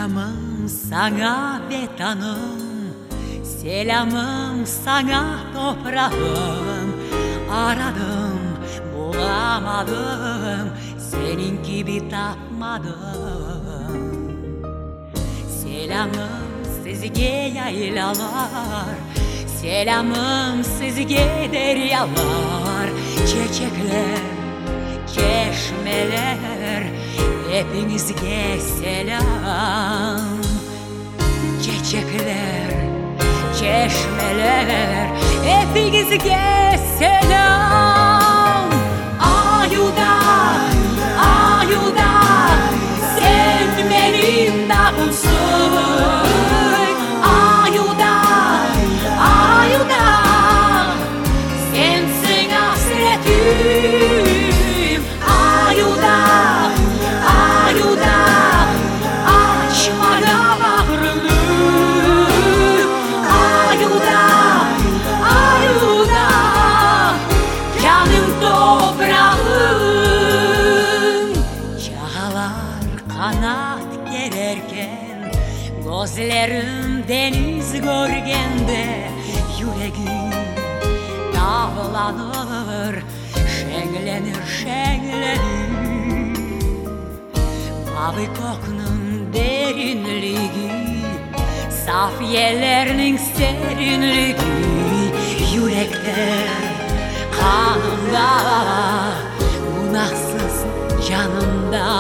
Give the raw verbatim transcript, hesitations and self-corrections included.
Selamım sana vatanım, selamım sana toprağım. Aradım, bulamadım, senin gibi tapmadım. Selamım sizge yaylalar, selamım sizge deryalar, çiçekler, çeşmeler, hepinizge selam. Çiçekler, çeşmeler, hepinizge selam. Ayuda, ayuda, sen benim dağımsın. Ayuda, ayuda, sensin hasretim. Ayuda, ayuda, açma da bağrını. Ayuda, ayuda, canım toprağım. Çağlar kanat gererken, gözlerim deniz görgende, yüreğim dağlanır, şenlenir, şenlenir. Mavi koknun derinliği, saf yerlerinin serinliği, yürekte, kanımda, günahsız canımda.